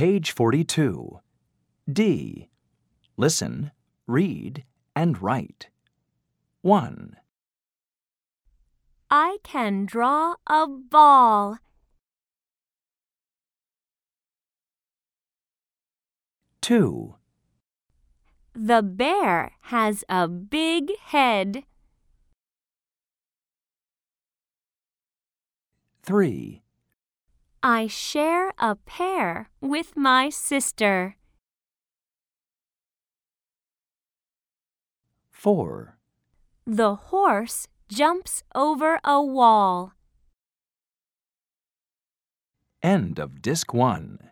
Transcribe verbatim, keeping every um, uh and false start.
Page forty-two. D. Listen, read, and write. one. I can draw a ball. two. The bear has a big head. three. I share a pear with my sister. four. The horse jumps over a wall. End of Disc one.